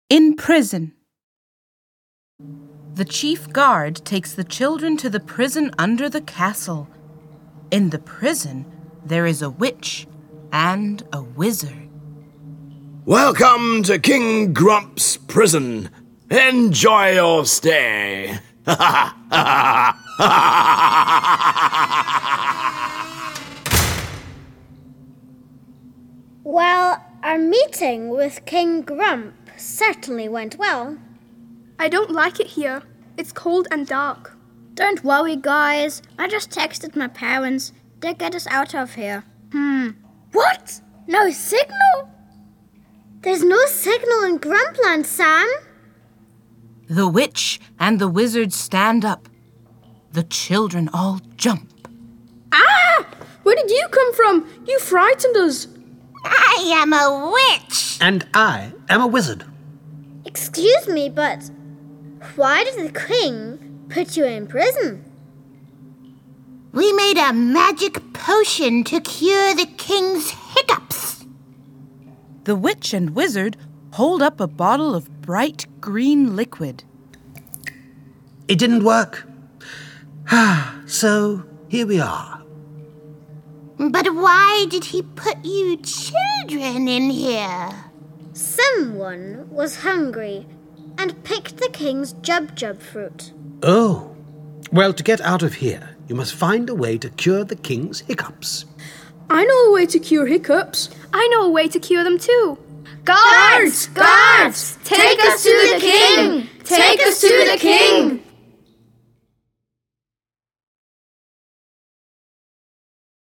In prison. The chief guard takes the children to the prison under the castle. In the prison, there is a witch and a wizard. Welcome to King Grump's prison. Enjoy your stay. Well, our meeting with King Grump certainly went well. I don't like it here. It's cold and dark. Don't worry, guys. I just texted my parents. They'll get us out of here. What? No signal? There's no signal in Grumpland, Sam. The witch and the wizard stand up. The children all jump. Ah! Where did you come from? You frightened us. I am a witch. And I am a wizard. Excuse me, but why did the king put you in prison? We made a magic potion to cure the king's hiccups. The witch and wizard hold up a bottle of bright green liquid. It didn't work. So here we are. But why did he put you children in here? Someone was hungry and picked the king's jub-jub fruit. Oh. Well, to get out of here, you must find a way to cure the king's hiccups. I know a way to cure hiccups. I know a way to cure them too. Guards! Guards! Take us to the king! Take us to the king!